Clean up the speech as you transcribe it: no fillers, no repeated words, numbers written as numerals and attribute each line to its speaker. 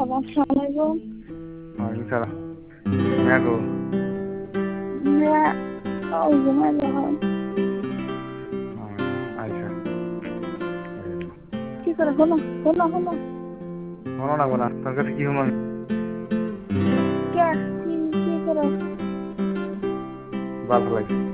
Speaker 1: আসসালামু আলাইকুম।
Speaker 2: ওয়ালাইকুম সালাম। হ্যাঁ গো।
Speaker 1: ওই ঘুমাই যখন
Speaker 2: আচ্ছা।
Speaker 1: কি করে হলো হলো হলো
Speaker 2: মনে লাগবো না তোর কাছে কি হুমামি
Speaker 1: কে কি কি করে
Speaker 2: ভালো লাগে।